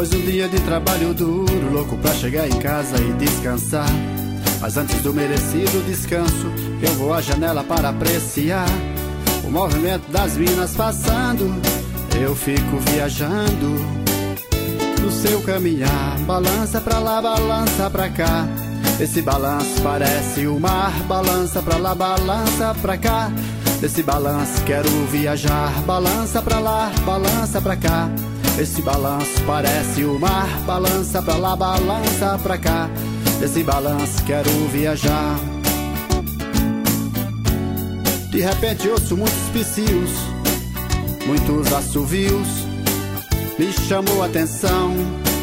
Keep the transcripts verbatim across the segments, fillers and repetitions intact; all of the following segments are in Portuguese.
Depois de um dia de trabalho duro, louco pra chegar em casa e descansar. Mas antes do merecido descanso, eu vou à janela para apreciar o movimento das minas passando. Eu fico viajando no seu caminhar. Balança pra lá, balança pra cá. Esse balanço parece o mar. Balança pra lá, balança pra cá. Desse balanço quero viajar. Balança pra lá, balança pra cá. Esse balanço parece o mar. Balança pra lá, balança pra cá. Desse balanço quero viajar. De repente ouço muitos psius, muitos assovios, me chamou a atenção.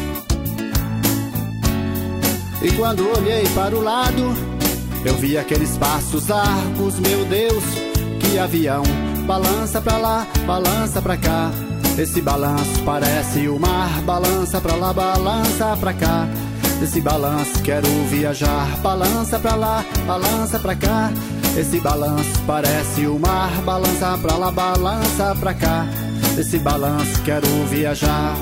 E quando olhei para o lado, eu vi aqueles passos largos. Meu Deus, que avião. Balança pra lá, balança pra cá. Esse balanço parece o mar. Balança pra lá, balança pra cá. Esse balanço quero viajar. Balança pra lá, balança pra cá. Esse balanço parece o mar. Balança pra lá, balança pra cá. Esse balanço quero viajar.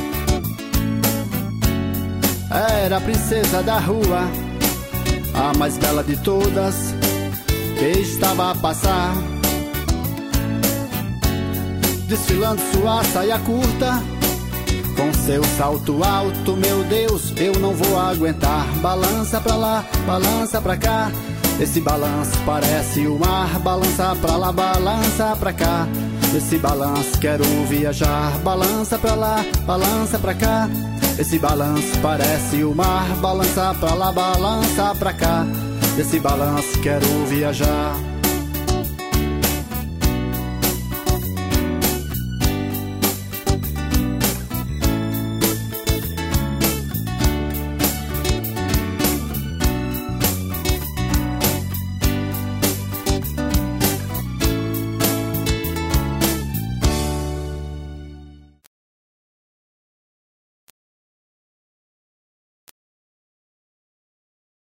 Era a princesa da rua, a mais bela de todas, que estava a passar, desfilando sua saia curta, com seu salto alto. Meu Deus, eu não vou aguentar. Balança pra lá, balança pra cá. Esse balanço parece o mar. Balança pra lá, balança pra cá. Esse balanço quero viajar. Balança pra lá, balança pra cá. Esse balanço parece o mar. Balança pra lá, balança pra cá. Esse balanço quero viajar.